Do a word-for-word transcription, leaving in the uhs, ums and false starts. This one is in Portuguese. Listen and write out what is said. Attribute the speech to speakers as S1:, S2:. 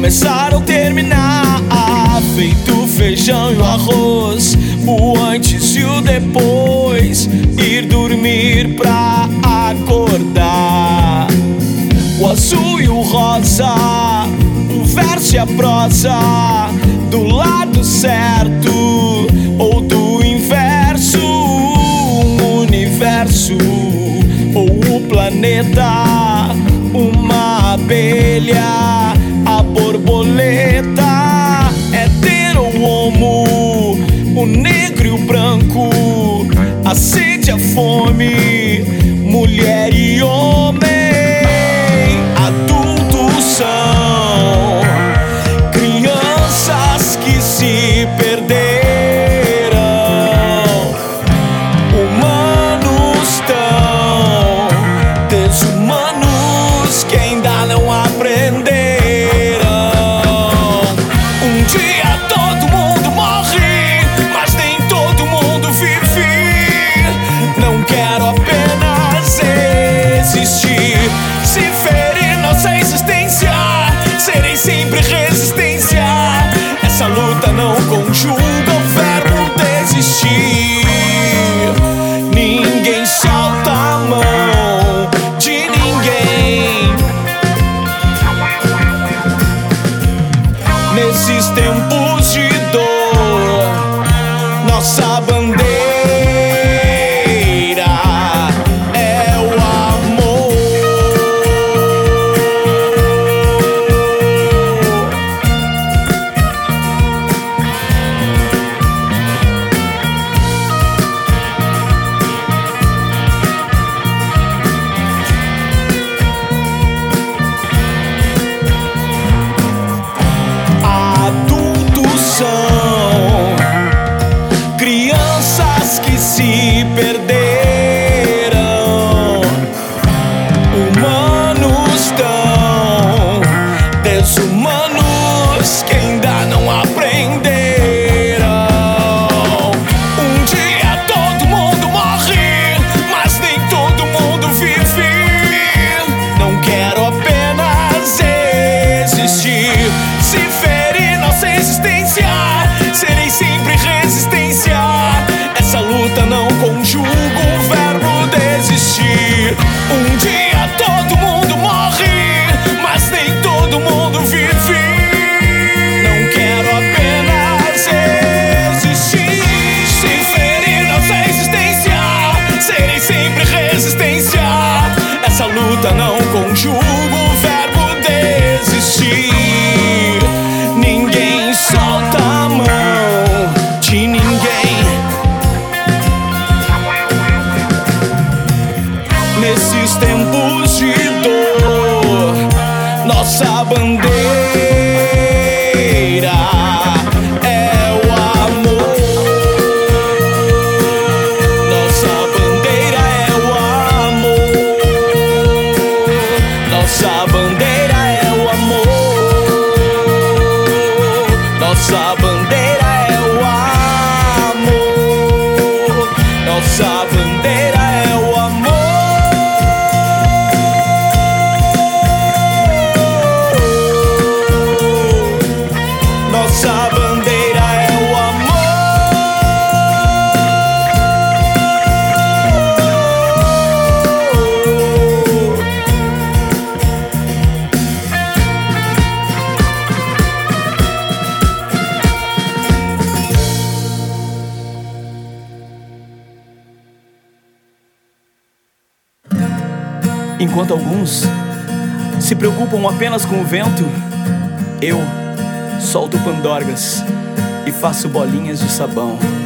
S1: começar ou terminar, feito feijão e o arroz, o antes e o depois, ir dormir pra acordar. O azul e o rosa, o verso e a prosa, do lado certo ou do inverso, um universo ou o planeta, uma abelha, a borboleta, hétero ou homo, o negro e o branco, a sede e a fome, mulher e homem. Adultos são crianças que se perderam, humanos tão desumanos que ainda não aprenderam. Um dia todo mundo morre, mas nem todo mundo vive. Não quero apenas existir, se ferir nossa existência, serei sempre resistência. Essa luta não conjuga o verbo desistir. Ninguém solta a mão de ninguém nesses tempos de dor. Nossa bandeira é o amor. Adultos são crianças que se perderam, humanos tão desumanos que ainda não aprenderam. Um dia todo mundo morre, mas nem todo mundo vive. Não quero apenas existir, se ferir nossa existência, serei sempre resistência. Essa luta não conjuga o verbo desistir. Um dia todo mundo morre, mas nem todo mundo vive. Não quero apenas existir, se ferir nossa existência, serei sempre resistência. Essa luta não conjuga o verbo desistir. Ninguém solta a mão de ninguém nesses tempos de dor. Nossa bandeira é o amor. Nossa bandeira é o amor. Nossa bandeira é o amor. Nossa bandeira é o amor. Nossa bandeira é o amor. Nossa bandeira é o amor. Enquanto alguns se preocupam apenas com o vento, eu solto pandorgas e faço bolinhas de sabão.